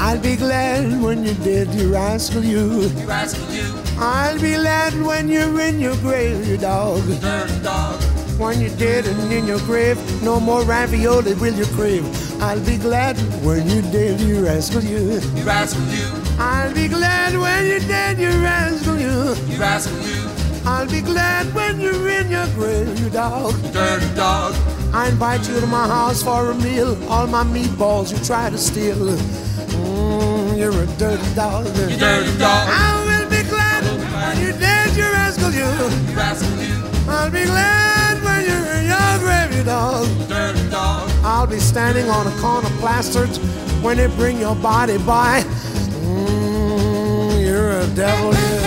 I'll be glad when you're dead, you rascal you. You rascal you. I'll be glad when you're in your grave, you dog. Dirty dog. When you're dead and in your grave, no more ravioli will you crave. I'll be glad when you're dead, you rascal you. You rascal you. I'll be glad when you're dead, you rascal you. You rascal you. I'll be glad when you're in your grave, you dog. Dirty dog. I invite you to my house for a meal. All my meatballs you try to steal. You're a dirty dog. You dirty dog. I will be glad when you're dead, you rascal you. You rascal you. I'll be glad when you're in your grave, you dog. Dirty dog. I'll be standing on a corner plastered when they bring your body by. You're a devil, yeah.